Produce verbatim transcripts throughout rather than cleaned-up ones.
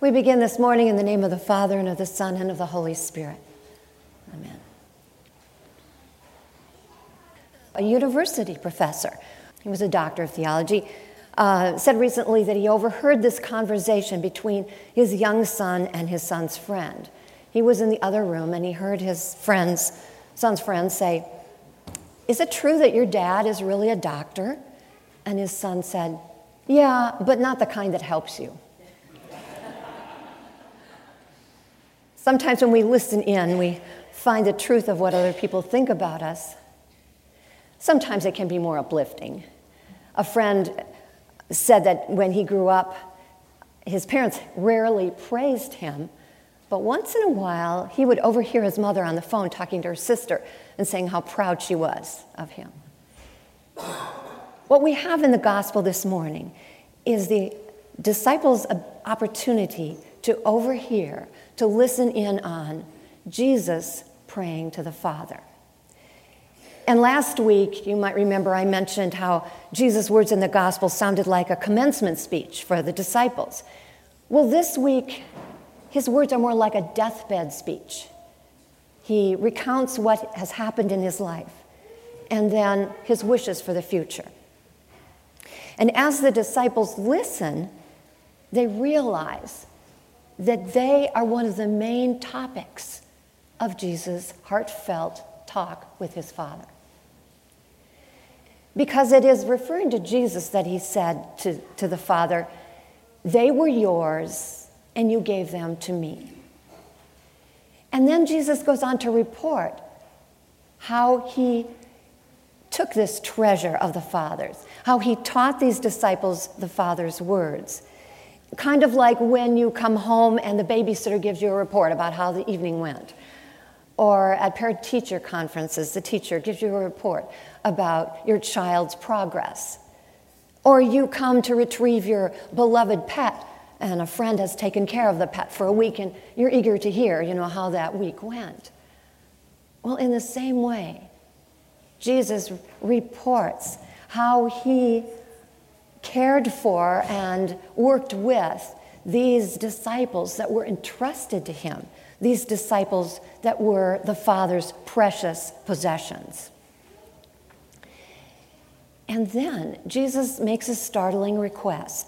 We begin this morning in the name of the Father, and of the Son, and of the Holy Spirit. Amen. A university professor, he was a doctor of theology, uh, said recently that he overheard this conversation between his young son and his son's friend. He was in the other room, and he heard his friend's, son's friend say, "Is it true that your dad is really a doctor?" And his son said, "Yeah, but not the kind that helps you." Sometimes when we listen in, we find the truth of what other people think about us. Sometimes it can be more uplifting. A friend said that when he grew up, his parents rarely praised him, but once in a while, he would overhear his mother on the phone talking to her sister and saying how proud she was of him. What we have in the gospel this morning is the disciples' opportunity to overhear, to listen in on Jesus praying to the Father. And last week, you might remember I mentioned how Jesus' words in the gospel sounded like a commencement speech for the disciples. Well, this week, his words are more like a deathbed speech. He recounts what has happened in his life and then his wishes for the future. And as the disciples listen, they realize that they are one of the main topics of Jesus' heartfelt talk with his Father. Because it is referring to Jesus that he said to, to the Father, "They were yours, and you gave them to me." And then Jesus goes on to report how he took this treasure of the Father's, how he taught these disciples the Father's words. Kind of like when you come home and the babysitter gives you a report about how the evening went. Or at parent-teacher conferences, the teacher gives you a report about your child's progress. Or you come to retrieve your beloved pet, and a friend has taken care of the pet for a week, and you're eager to hear, you know, how that week went. Well, in the same way, Jesus reports how he cared for and worked with these disciples that were entrusted to him, these disciples that were the Father's precious possessions. And then Jesus makes a startling request.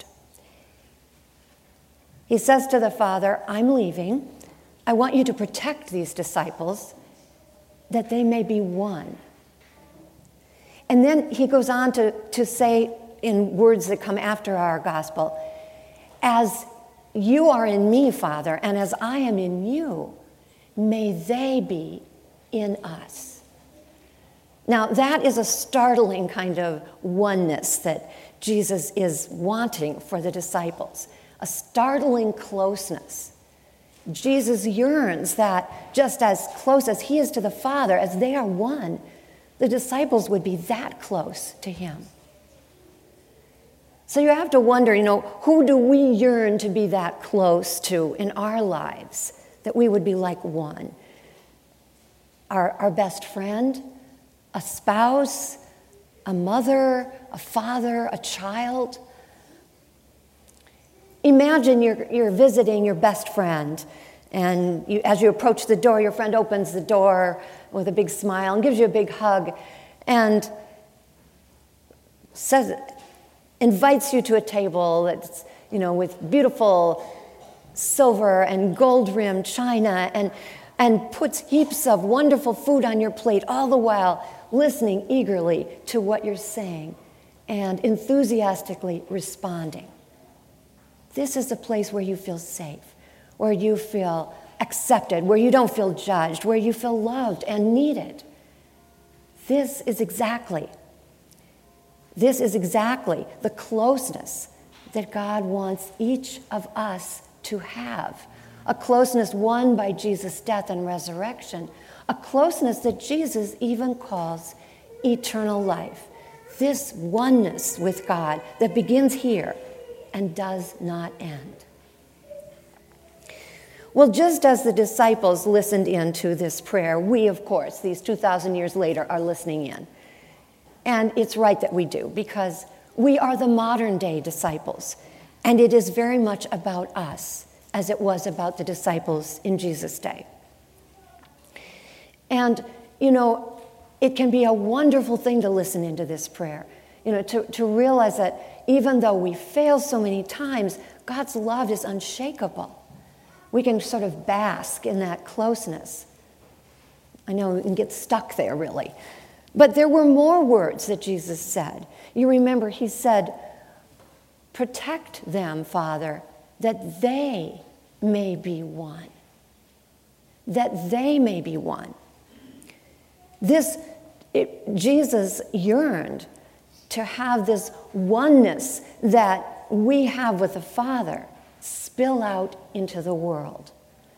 He says to the Father, "I'm leaving. I want you to protect these disciples that they may be one." And then he goes on to, to say in words that come after our gospel, "As you are in me, Father, and as I am in you, may they be in us." Now, that is a startling kind of oneness that Jesus is wanting for the disciples, a startling closeness. Jesus yearns that just as close as he is to the Father, as they are one, the disciples would be that close to him. So you have to wonder, you know, who do we yearn to be that close to in our lives, that we would be like one? Our, our best friend, a spouse, a mother, a father, a child. Imagine you're, you're visiting your best friend, and you, as you approach the door, your friend opens the door with a big smile and gives you a big hug and says, invites you to a table that's, you know, with beautiful silver and gold-rimmed china, and, and puts heaps of wonderful food on your plate, all the while listening eagerly to what you're saying and enthusiastically responding. This is a place where you feel safe, where you feel accepted, where you don't feel judged, where you feel loved and needed. This is exactly This is exactly the closeness that God wants each of us to have. A closeness won by Jesus' death and resurrection. A closeness that Jesus even calls eternal life. This oneness with God that begins here and does not end. Well, just as the disciples listened in to this prayer, we, of course, these two thousand years later, are listening in. And it's right that we do, because we are the modern day disciples, and it is very much about us as it was about the disciples in Jesus' day. And, you know, it can be a wonderful thing to listen into this prayer, you know, to, to realize that even though we fail so many times, God's love is unshakable. We can sort of bask in that closeness. I know we can get stuck there, really. But there were more words that Jesus said. You remember he said, protect them, Father, that they may be one. That they may be one. This, it, Jesus yearned to have this oneness that we have with the Father spill out into the world.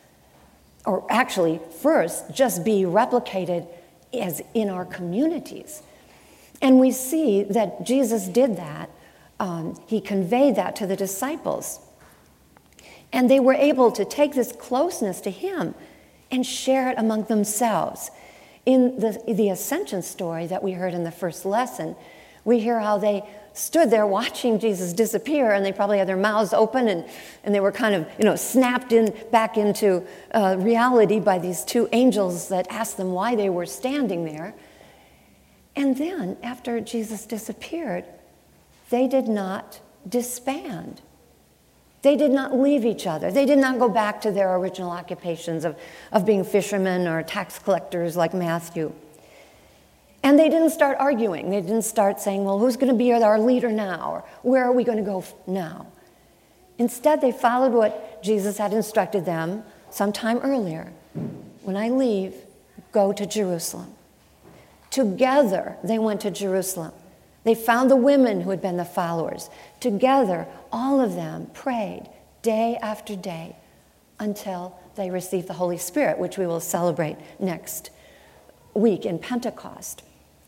Or actually, first, just be replicated as in our communities. And we see that Jesus did that. Um, he conveyed that to the disciples. And they were able to take this closeness to him and share it among themselves. In the, the ascension story that we heard in the first lesson, we hear how they stood there watching Jesus disappear, and they probably had their mouths open, and, and they were kind of, you know, snapped in back into uh, reality by these two angels that asked them why they were standing there. And then, after Jesus disappeared, they did not disband. They did not leave each other. They did not go back to their original occupations of, of being fishermen or tax collectors like Matthew. And they didn't start arguing. They didn't start saying, well, who's going to be our leader now? Or where are we going to go now? Instead, they followed what Jesus had instructed them sometime earlier. When I leave, go to Jerusalem. Together, they went to Jerusalem. They found the women who had been the followers. Together, all of them prayed day after day until they received the Holy Spirit, which we will celebrate next week in Pentecost.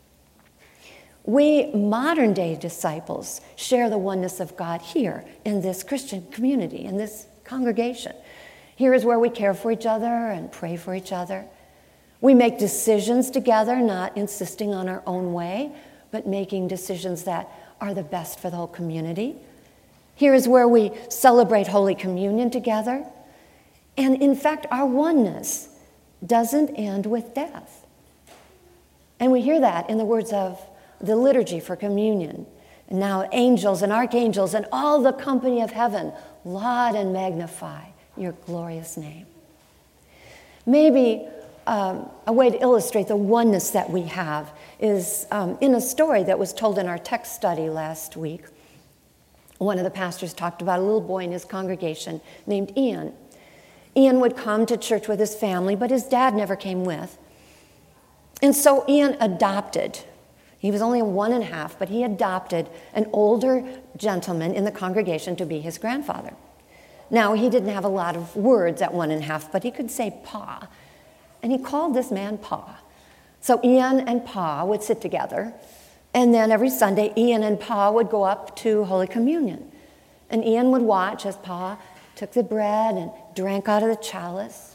We modern day disciples share the oneness of God here in this Christian community, in this congregation. Here is where we care for each other and pray for each other. We make decisions together, not insisting on our own way, but making decisions that are the best for the whole community. Here is where we celebrate Holy Communion together. And in fact, our oneness doesn't end with death. And we hear that in the words of the liturgy for communion. And now angels and archangels and all the company of heaven laud and magnify your glorious name. Maybe um, a way to illustrate the oneness that we have is um, in a story that was told in our text study last week. One of the pastors talked about a little boy in his congregation named Ian. Ian would come to church with his family, but his dad never came with. And so Ian adopted. He was only one and a half, but he adopted an older gentleman in the congregation to be his grandfather. Now, he didn't have a lot of words at one and a half, but he could say Pa. And he called this man Pa. So Ian and Pa would sit together, and then every Sunday, Ian and Pa would go up to Holy Communion. And Ian would watch as Pa took the bread and drank out of the chalice.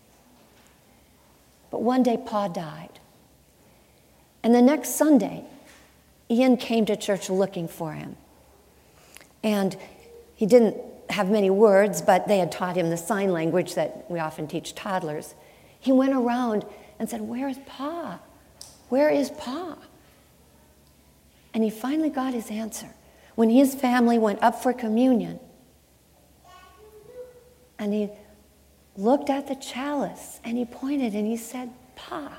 But one day, Pa died. And the next Sunday, Ian came to church looking for him. And he didn't have many words, but they had taught him the sign language that we often teach toddlers. He went around and said, "Where is Pa? Where is Pa?" And he finally got his answer when his family went up for communion. And he looked at the chalice and he pointed and he said, "Pa."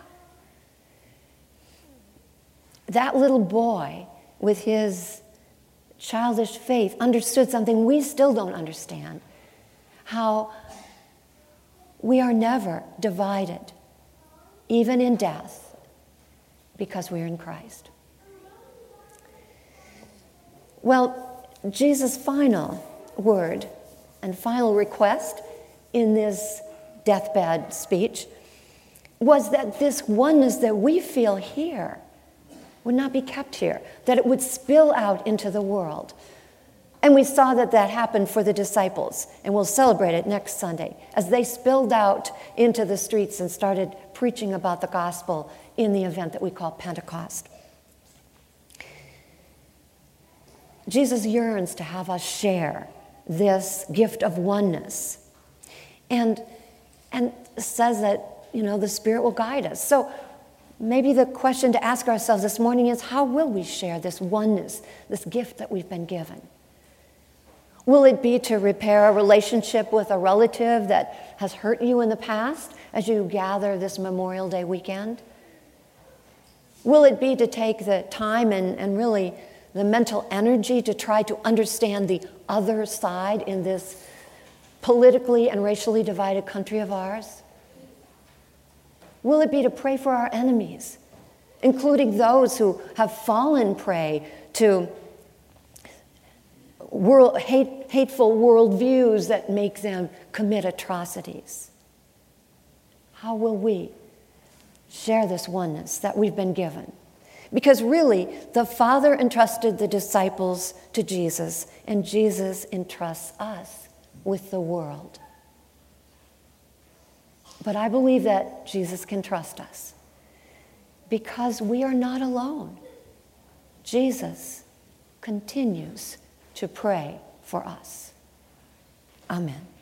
That little boy, with his childish faith, understood something we still don't understand. How we are never divided, even in death, because we are in Christ. Well, Jesus' final word and final request in this deathbed speech was that this oneness that we feel here would not be kept here, that it would spill out into the world. And we saw that that happened for the disciples, and we'll celebrate it next Sunday, as they spilled out into the streets and started preaching about the gospel in the event that we call Pentecost. Jesus yearns to have us share this gift of oneness and, and says that, you know, the Spirit will guide us. So maybe the question to ask ourselves this morning is, how will we share this oneness, this gift that we've been given? Will it be to repair a relationship with a relative that has hurt you in the past as you gather this Memorial Day weekend? Will it be to take the time and, and really the mental energy to try to understand the other side in this politically and racially divided country of ours? Will it be to pray for our enemies, including those who have fallen prey to world, hate, hateful worldviews that make them commit atrocities? How will we share this oneness that we've been given? Because really, the Father entrusted the disciples to Jesus, and Jesus entrusts us with the world. But I believe that Jesus can trust us because we are not alone. Jesus continues to pray for us. Amen.